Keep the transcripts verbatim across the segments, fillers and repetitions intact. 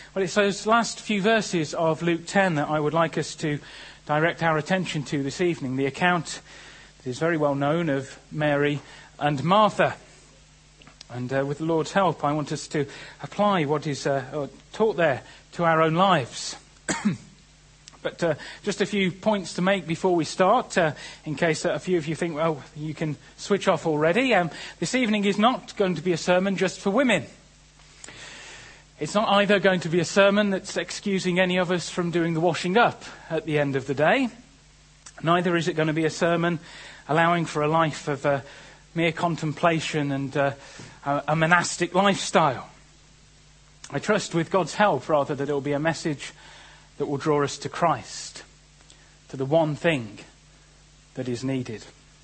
Well, it's those last few verses of Luke ten that I would like us to direct our attention to this evening. The account that is very well known of Mary and Martha. And uh, with the Lord's help, I want us to apply what is uh, taught there to our own lives. But uh, just a few points to make before we start, uh, in case uh, a few of you think, well, you can switch off already. Um, this evening is not going to be a sermon just for women. It's not either going to be a sermon that's excusing any of us from doing the washing up at the end of the day. Neither is it going to be a sermon allowing for a life of uh, mere contemplation and uh, a, a monastic lifestyle. I trust with God's help, rather, that it will be a message that will draw us to Christ, to the one thing that is needed.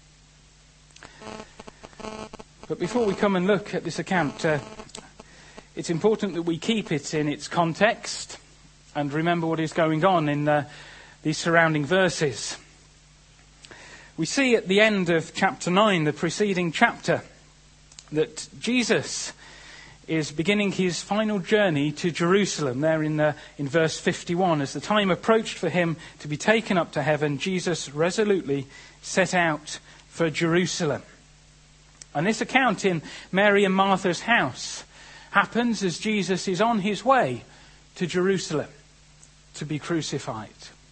But before we come and look at this account, uh, it's important that we keep it in its context and remember what is going on in uh, these surrounding verses. We see at the end of chapter nine, the preceding chapter, that Jesus is beginning his final journey to Jerusalem. There in uh, in verse fifty-one, as the time approached for him to be taken up to heaven, Jesus resolutely set out for Jerusalem. And this account in Mary and Martha's house happens as Jesus is on his way to Jerusalem to be crucified.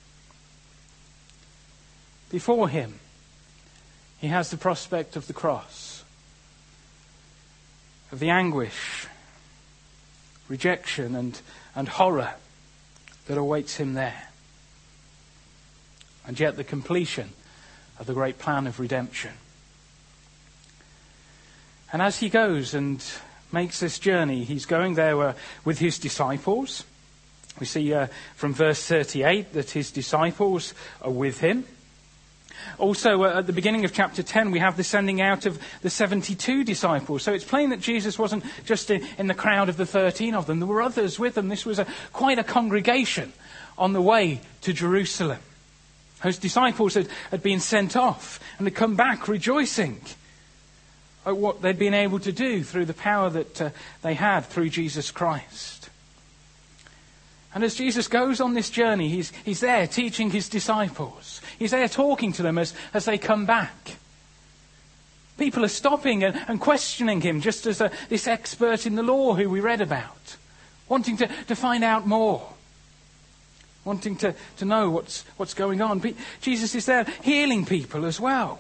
Before him, he has the prospect of the cross, of the anguish, rejection and, and horror that awaits him there. And yet the completion of the great plan of redemption. And as he goes and makes this journey, he's going there uh, with his disciples. We see uh, from verse thirty-eight that his disciples are with him. Also, uh, at the beginning of chapter ten, we have the sending out of the seventy-two disciples. So it's plain that Jesus wasn't just in, in the crowd of the thirteen of them. There were others with them. This was a, quite a congregation on the way to Jerusalem. Those disciples had, had been sent off and had come back rejoicing at what they'd been able to do through the power that uh, they had through Jesus Christ. And as Jesus goes on this journey, he's, he's there teaching his disciples. He's there talking to them as, as they come back. People are stopping and, and questioning him, just as a, this expert in the law who we read about, wanting to, to find out more, wanting to, to know what's, what's going on. But Jesus is there healing people as well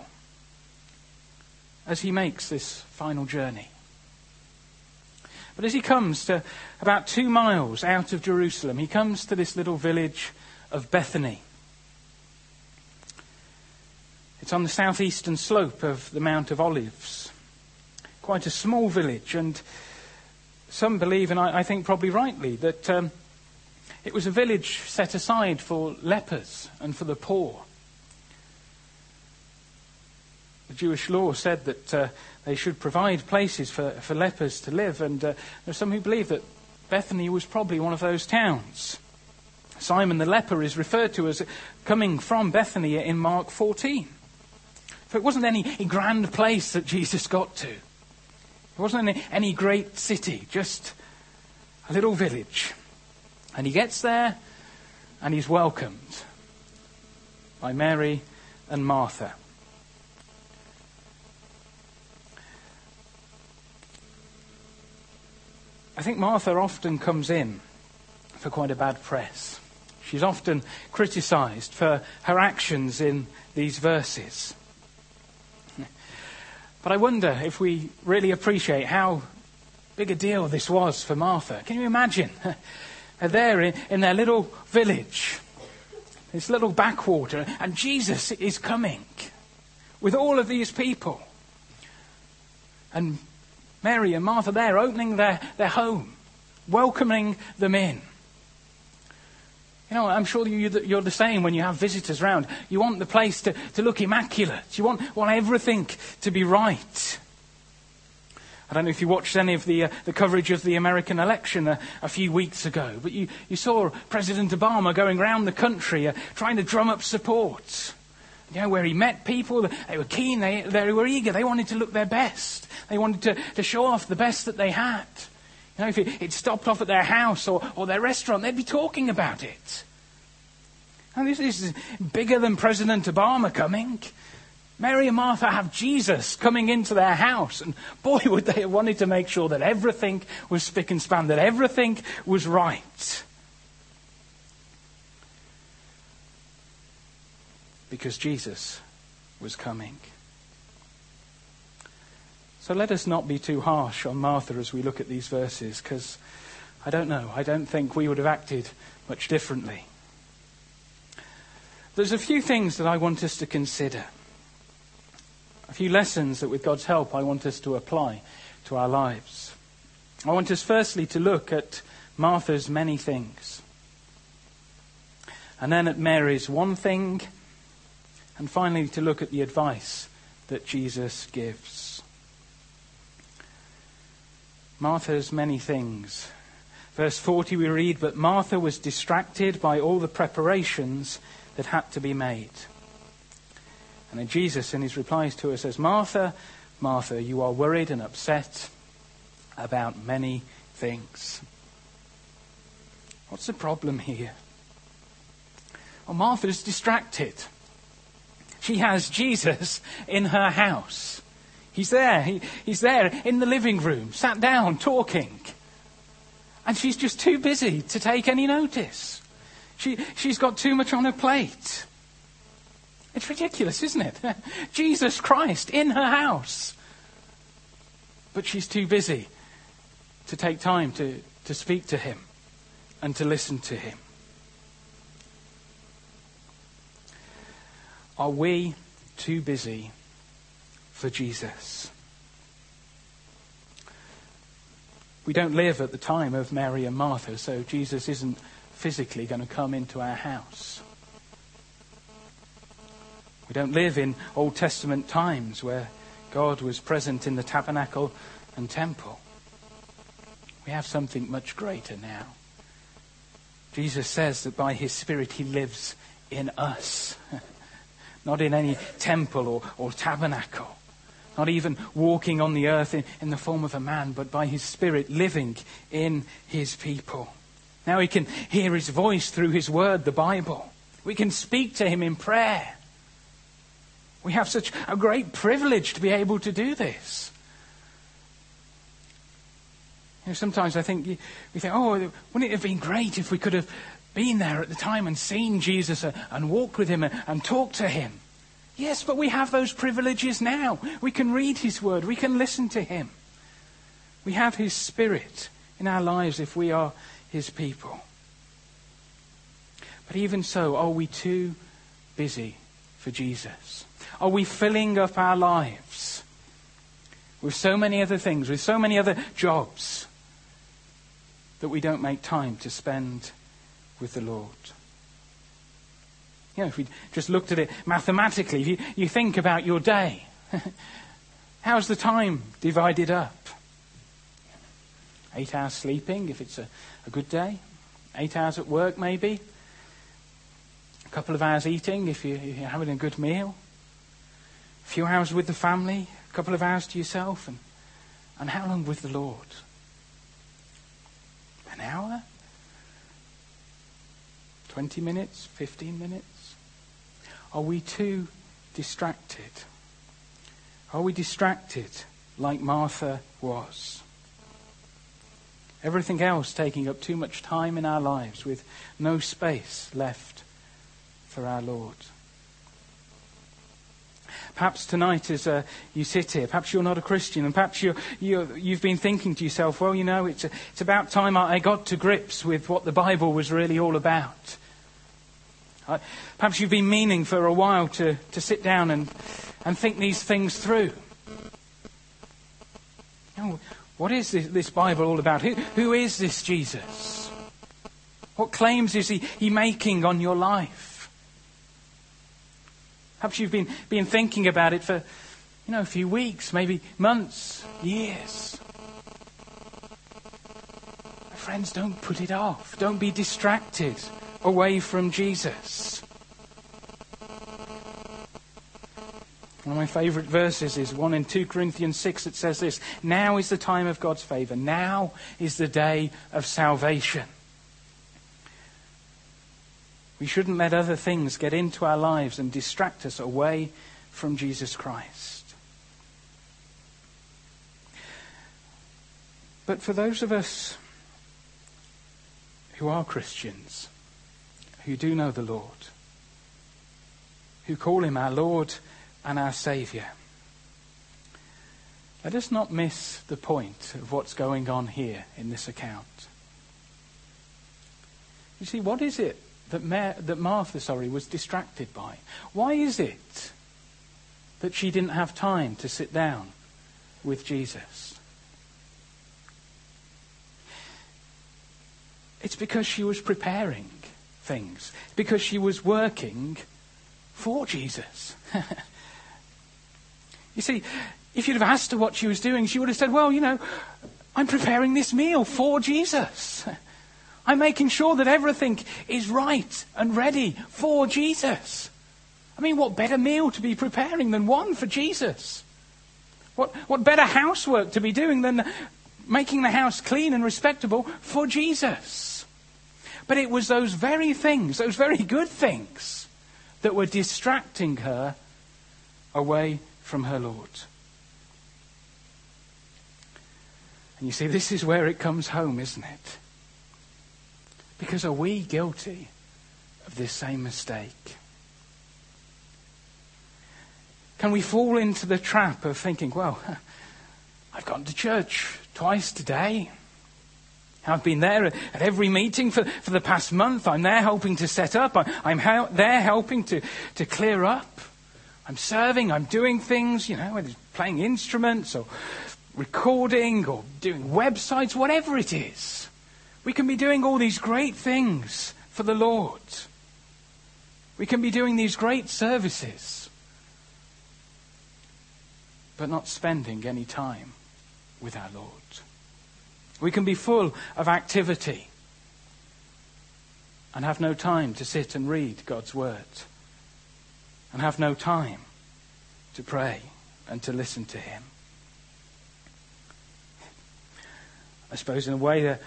as he makes this final journey. But as he comes to about two miles out of Jerusalem, he comes to this little village of Bethany. It's on the southeastern slope of the Mount of Olives. Quite a small village, and some believe, and I, I think probably rightly, that um, it was a village set aside for lepers and for the poor. The Jewish law said that uh, they should provide places for, for lepers to live, and uh, there are some who believe that Bethany was probably one of those towns. Simon the leper is referred to as coming from Bethany in Mark fourteen. So it wasn't any grand place that Jesus got to. It wasn't any, any great city, just a little village. And he gets there and he's welcomed by Mary and Martha. I think Martha often comes in for quite a bad press. She's often criticised for her actions in these verses. But I wonder if we really appreciate how big a deal this was for Martha. Can you imagine? They're there in, in their little village, this little backwater, and Jesus is coming with all of these people. And Mary and Martha there opening their, their home, welcoming them in. You know, I'm sure you, you're the same when you have visitors around. You want the place to, to look immaculate. You want, want everything to be right. I don't know if you watched any of the uh, the coverage of the American election a, a few weeks ago, but you, you saw President Obama going around the country uh, trying to drum up support. You know, where he met people, they were keen, they, they were eager, they wanted to look their best. They wanted to, to show off the best that they had. You know, if it, it stopped off at their house or, or their restaurant, they'd be talking about it. And this is bigger than President Obama coming. Mary and Martha have Jesus coming into their house. And boy, would they have wanted to make sure that everything was spick and span, that everything was right. Because Jesus was coming. So let us not be too harsh on Martha as we look at these verses, because I don't know, I don't think we would have acted much differently. There's a few things that I want us to consider. A few lessons that with God's help I want us to apply to our lives. I want us firstly to look at Martha's many things. And then at Mary's one thing. And finally to look at the advice that Jesus gives. Martha's many things. Verse forty we read, "But Martha was distracted by all the preparations that had to be made." And then Jesus in his replies to her says, "Martha, Martha, you are worried and upset about many things." What's the problem here? Well, Martha's distracted. She has Jesus in her house. He's there. He, he's there in the living room, sat down, talking. And she's just too busy to take any notice. She, she's got too much on her plate. It's ridiculous, isn't it? Jesus Christ in her house. But she's too busy to take time to, to speak to him and to listen to him. Are we too busy for Jesus? We don't live at the time of Mary and Martha, so Jesus isn't physically going to come into our house. We don't live in Old Testament times where God was present in the tabernacle and temple. We have something much greater now. Jesus says that by his Spirit he lives in us. Not in any temple or, or tabernacle. Not even walking on the earth in, in the form of a man, but by his Spirit living in his people. Now we can hear his voice through his word, the Bible. We can speak to him in prayer. We have such a great privilege to be able to do this. You know, sometimes I think, we think, oh, wouldn't it have been great if we could have been there at the time and seen Jesus and walked with him and talked to him? Yes, but we have those privileges now. We can read his word. We can listen to him. We have his Spirit in our lives if we are his people. But even so, are we too busy for Jesus? Are we filling up our lives with so many other things, with so many other jobs, that we don't make time to spend with the Lord? You know, if we just looked at it mathematically, if you, you think about your day, how's the time divided up? Eight hours sleeping, if it's a, a good day. Eight hours at work, maybe. A couple of hours eating, if, you, if you're having a good meal. A few hours with the family. A couple of hours to yourself. And, and how long with the Lord? An hour? Twenty minutes? Fifteen minutes? Are we too distracted? Are we distracted like Martha was? Everything else taking up too much time in our lives with no space left for our Lord. Perhaps tonight as uh, you sit here, perhaps you're not a Christian, and perhaps you're, you're, you've been thinking to yourself, well, you know, it's, a, it's about time I got to grips with what the Bible was really all about. I, perhaps you've been meaning for a while to, to sit down and, and think these things through. You know, what is this, this Bible all about? Who, who is this Jesus? What claims is he, he making on your life? Perhaps you've been, been thinking about it for, you know, a few weeks, maybe months, years. Friends, don't put it off. Don't be distracted away from Jesus. One of my favourite verses is one in two Corinthians six that says this: now is the time of God's favour. Now is the day of salvation. We shouldn't let other things get into our lives and distract us away from Jesus Christ. But for those of us who are Christians, who do know the Lord, who call him our Lord and our Saviour, let us not miss the point of what's going on here in this account. You see, what is it that, Mar- that Martha sorry, was distracted by? Why is it that she didn't have time to sit down with Jesus? It's because she was preparing things, because she was working for Jesus. You see, if you'd have asked her what she was doing, she would have said, well, you know, I'm preparing this meal for Jesus. I'm making sure that everything is right and ready for Jesus. I mean, what better meal to be preparing than one for Jesus? What, what better housework to be doing than making the house clean and respectable for Jesus? But it was those very things, those very good things, that were distracting her away from her Lord. And you see, this is where it comes home, isn't it? Because are we guilty of this same mistake? Can we fall into the trap of thinking, well, I've gone to church twice today. I've been there at every meeting for, for the past month. I'm there helping to set up. I, I'm hel- there helping to, to clear up. I'm serving. I'm doing things, you know, whether it's playing instruments or recording or doing websites, whatever it is. We can be doing all these great things for the Lord. We can be doing these great services, but not spending any time with our Lord. We can be full of activity and have no time to sit and read God's word, and have no time to pray and to listen to him. I suppose in a way that,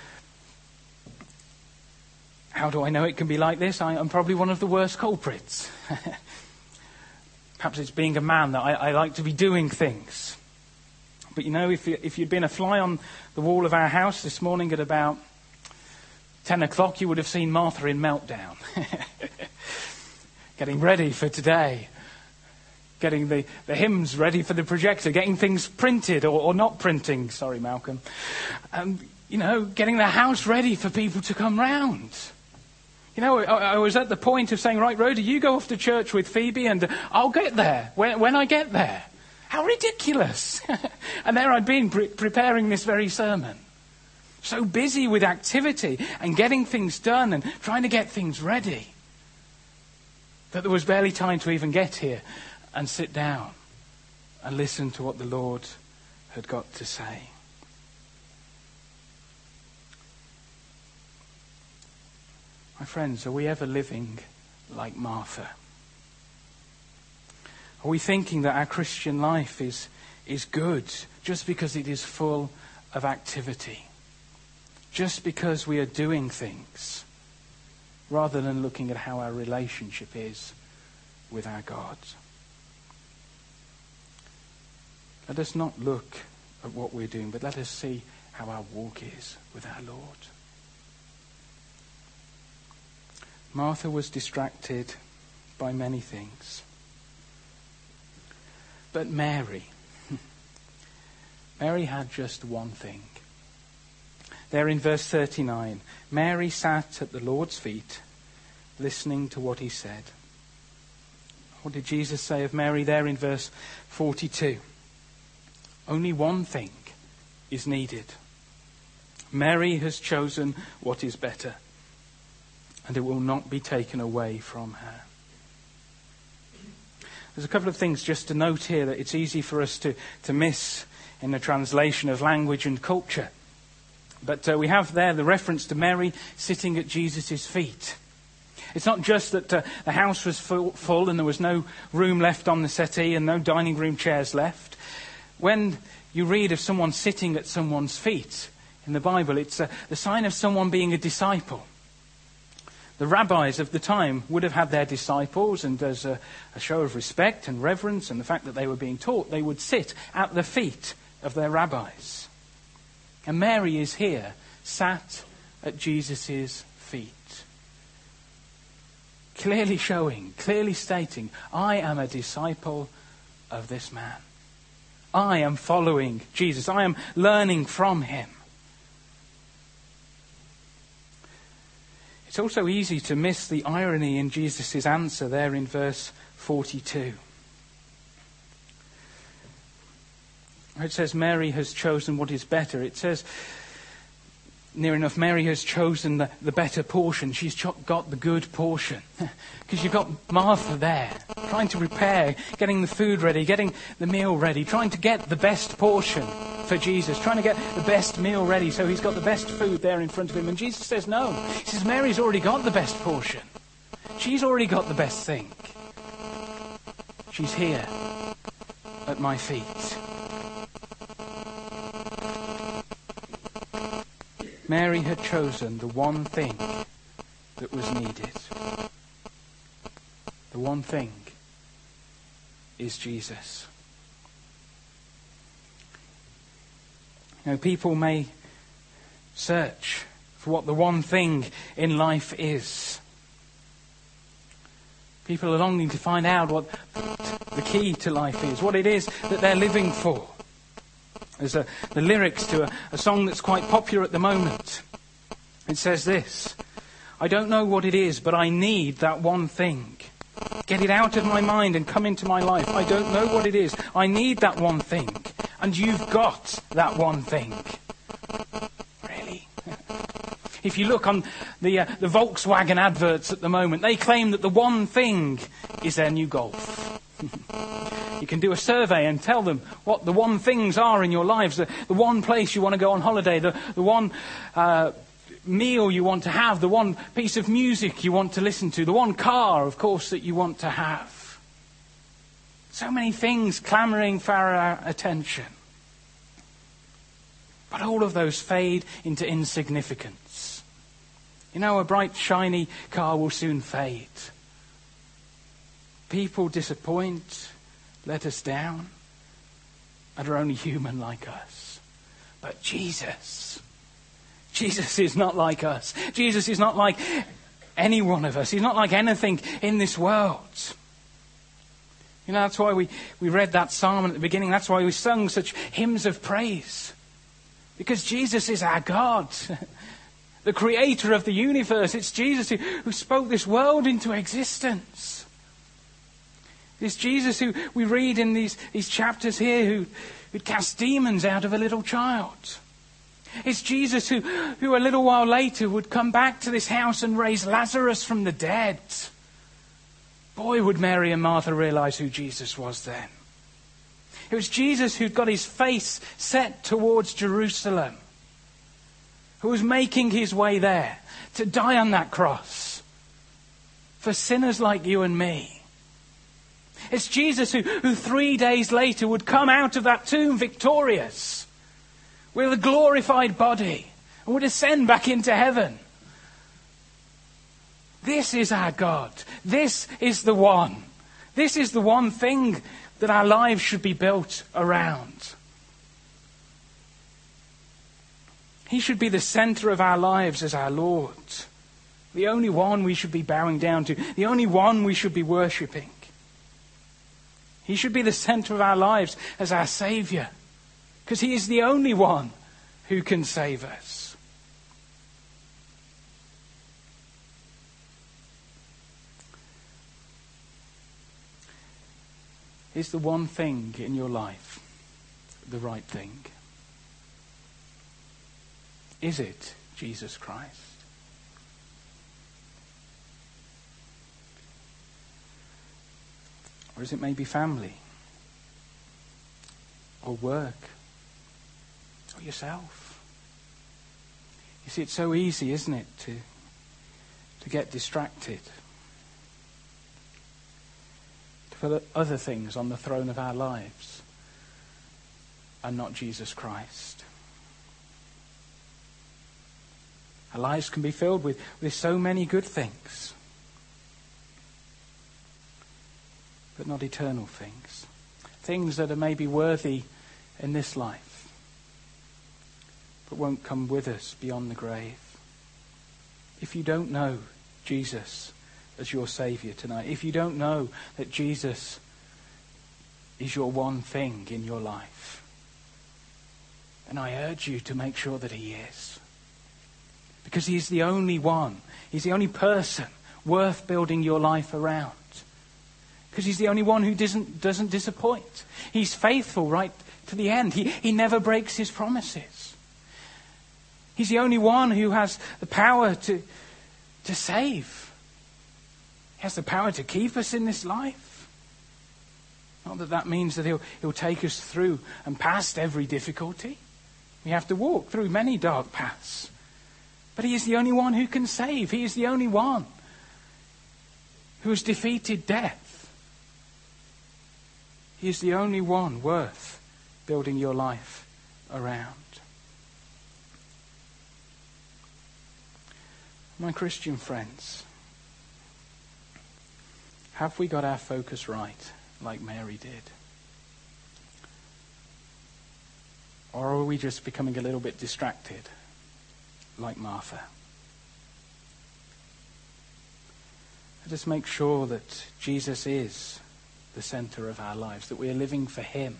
how do I know it can be like this? I, I'm probably one of the worst culprits. Perhaps it's being a man that I, I like to be doing things. But you know, if, you, if you'd been a fly on the wall of our house this morning at about ten o'clock, you would have seen Martha in meltdown. Getting ready for today. Getting the, the hymns ready for the projector. Getting things printed or, or not printing. Sorry, Malcolm. Um, you know, getting the house ready for people to come round. You know, I, I was at the point of saying, right, Rhoda, you go off to church with Phoebe and I'll get there when, when I get there. How ridiculous. And there I'd been pre- preparing this very sermon. So busy with activity and getting things done and trying to get things ready that there was barely time to even get here and sit down and listen to what the Lord had got to say. My friends, are we ever living like Martha? Are we thinking that our Christian life is, is good just because it is full of activity? Just because we are doing things, rather than looking at how our relationship is with our God? Let us not look at what we're doing, but let us see how our walk is with our Lord. Martha was distracted by many things. But Mary, Mary had just one thing. There in verse thirty-nine, Mary sat at the Lord's feet, listening to what he said. What did Jesus say of Mary there in verse forty-two? Only one thing is needed. Mary has chosen what is better, and it will not be taken away from her. There's a couple of things just to note here that it's easy for us to, to miss in the translation of language and culture. But uh, we have there the reference to Mary sitting at Jesus' feet. It's not just that uh, the house was full, full and there was no room left on the settee and no dining room chairs left. When you read of someone sitting at someone's feet in the Bible, it's uh, the sign of someone being a disciple. The rabbis of the time would have had their disciples, and as a, a show of respect and reverence and the fact that they were being taught, they would sit at the feet of their rabbis. And Mary is here, sat at Jesus' feet. Clearly showing, clearly stating, I am a disciple of this man. I am following Jesus. I am learning from him. It's also easy to miss the irony in Jesus' answer there in verse forty-two. It says Mary has chosen what is better. It says, near enough, Mary has chosen the, the better portion. She's cho- got the good portion. Because you've got Martha there, trying to prepare, getting the food ready, getting the meal ready, trying to get the best portion for Jesus, trying to get the best meal ready so he's got the best food there in front of him. And Jesus says no. He says Mary's already got the best portion. She's already got the best thing. She's here at my feet. Mary had chosen the one thing that was needed. The one thing is Jesus. You know, people may search for what the one thing in life is. People are longing to find out what the key to life is, what it is that they're living for. There's a, the lyrics to a, a song that's quite popular at the moment. It says this: I don't know what it is, but I need that one thing. Get it out of my mind and come into my life. I don't know what it is. I need that one thing. And you've got that one thing. Really? If you look on the, uh, the Volkswagen adverts at the moment, they claim that the one thing is their new Golf. You can do a survey and tell them what the one things are in your lives, the, the one place you want to go on holiday, the, the one uh, meal you want to have, the one piece of music you want to listen to, the one car, of course, that you want to have. So many things clamouring for our attention. But all of those fade into insignificance. You know, a bright, shiny car will soon fade. People disappoint, let us down, and are only human like us. But Jesus, Jesus is not like us. Jesus is not like any one of us. He's not like anything in this world. You know, that's why we, we read that psalm at the beginning. That's why we sung such hymns of praise. Because Jesus is our God, the creator of the universe. It's Jesus who, who spoke this world into existence. It's Jesus who we read in these, these chapters here who, who cast demons out of a little child. It's Jesus who, who a little while later would come back to this house and raise Lazarus from the dead. Boy, would Mary and Martha realize who Jesus was then. It was Jesus who'd got his face set towards Jerusalem, who was making his way there to die on that cross for sinners like you and me. It's Jesus who, who three days later would come out of that tomb victorious with a glorified body and would ascend back into heaven. This is our God. This is the one. This is the one thing that our lives should be built around. He should be the centre of our lives as our Lord. The only one we should be bowing down to. The only one we should be worshipping. He should be the centre of our lives as our Saviour, because he is the only one who can save us. Is the one thing in your life the right thing? Is it Jesus Christ? Or is it maybe family? Or work? Or yourself? You see, it's so easy, isn't it, to, to get distracted. to put other things on the throne of our lives and not Jesus Christ. Our lives can be filled with, with so many good things, but not eternal things. Things that are maybe worthy in this life, but won't come with us beyond the grave. If you don't know Jesus as your Saviour tonight, if you don't know that Jesus is your one thing in your life, then I urge you to make sure that he is. Because he's the only one, he's the only person worth building your life around. Because he's the only one who doesn't, doesn't disappoint. He's faithful right to the end. He, he never breaks his promises. He's the only one who has the power to, to save. He has the power to keep us in this life. Not that that means that he'll, he'll take us through and past every difficulty. We have to walk through many dark paths. But he is the only one who can save. He is the only one who has defeated death. He is the only one worth building your life around. My Christian friends, have we got our focus right like Mary did? Or are we just becoming a little bit distracted like Martha? Let us make sure that Jesus is the centre of our lives, that we are living for him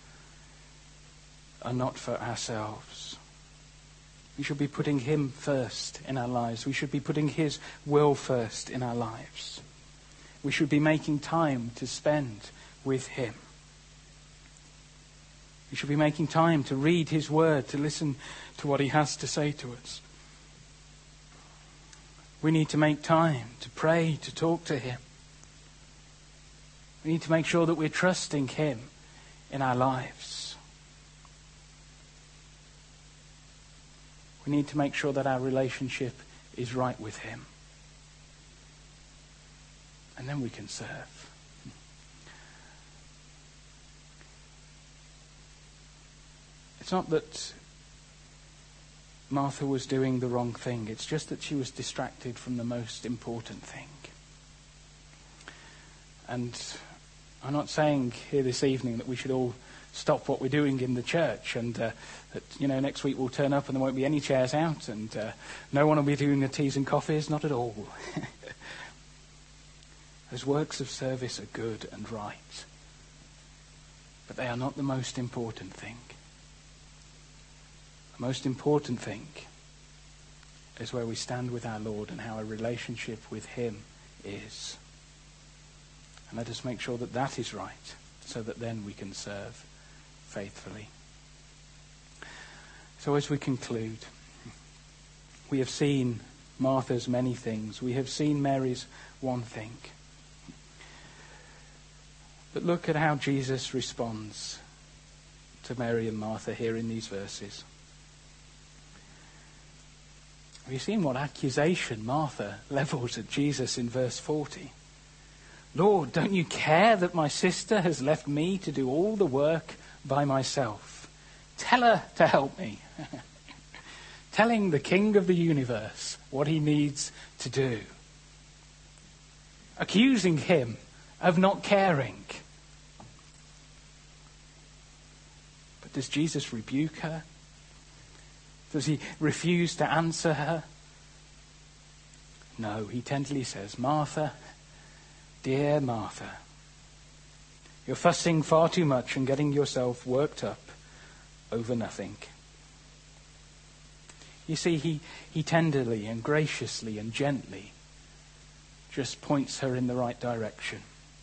and not for ourselves. We should be putting him first in our lives. We should be putting his will first in our lives. We should be making time to spend with him. We should be making time to read his word, to listen to what he has to say to us. We need to make time to pray, to talk to him. We need to make sure that we're trusting him in our lives. We need to make sure that our relationship is right with him. And then we can serve. It's not that Martha was doing the wrong thing. It's just that she was distracted from the most important thing. And I'm not saying here this evening that we should all stop what we're doing in the church and uh, that, you know, next week we'll turn up and there won't be any chairs out and uh, no one will be doing the teas and coffees. Not at all. Those works of service are good and right, but they are not the most important thing. The most important thing is where we stand with our Lord and how our relationship with him is. And let us make sure that that is right, so that then we can serve faithfully. So as we conclude, we have seen Martha's many things. We have seen Mary's one thing. But look at how Jesus responds to Mary and Martha here in these verses. Have you seen what accusation Martha levels at Jesus in verse forty? Lord, don't you care that my sister has left me to do all the work by myself? Tell her to help me. Telling the King of the universe what he needs to do. Accusing him of not caring. But does Jesus rebuke her? Does he refuse to answer her? No, he tenderly says, Martha, dear Martha, you're fussing far too much and getting yourself worked up over nothing. You see, he, he tenderly and graciously and gently just points her in the right direction.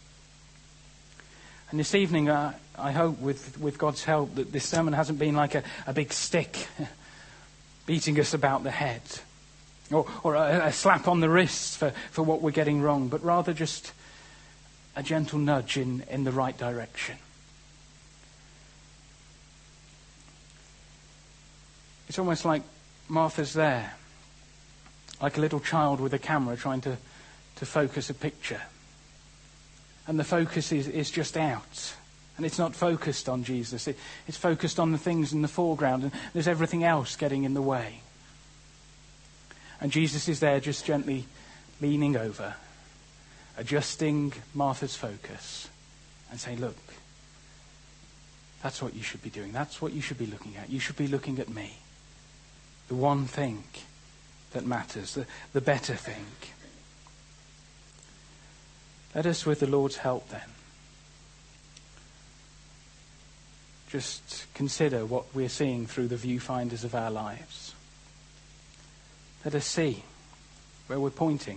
And this evening, uh, I hope with, with God's help that this sermon hasn't been like a, a big stick beating us about the head, or, or a, a slap on the wrist for, for what we're getting wrong, but rather just a gentle nudge in, in the right direction. It's almost like Martha's there, like a little child with a camera trying to, to focus a picture. and the focus is, is just out. And it's not focused on Jesus. It, it's focused on the things in the foreground, and there's everything else getting in the way. And Jesus is there just gently leaning over, adjusting Martha's focus and saying, look, that's what you should be doing. That's what you should be looking at. You should be looking at me. The one thing that matters, the, the better thing. Let us, with the Lord's help then, just consider what we're seeing through the viewfinders of our lives. Let us see where we're pointing.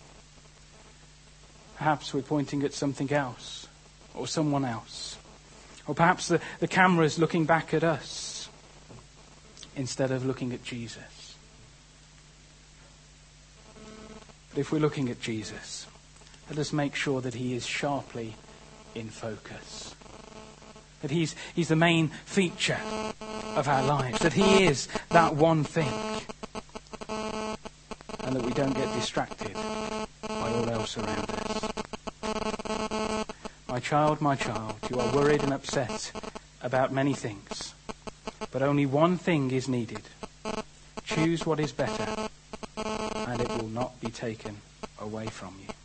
Perhaps we're pointing at something else or someone else. Or perhaps the, the camera's looking back at us instead of looking at Jesus. But if we're looking at Jesus, let us make sure that he is sharply in focus. That he's, he's the main feature of our lives. That he is that one thing. And that we don't get distracted by all else around us. My child, my child, you are worried and upset about many things. But only one thing is needed. Choose what is better, and it will not be taken away from you.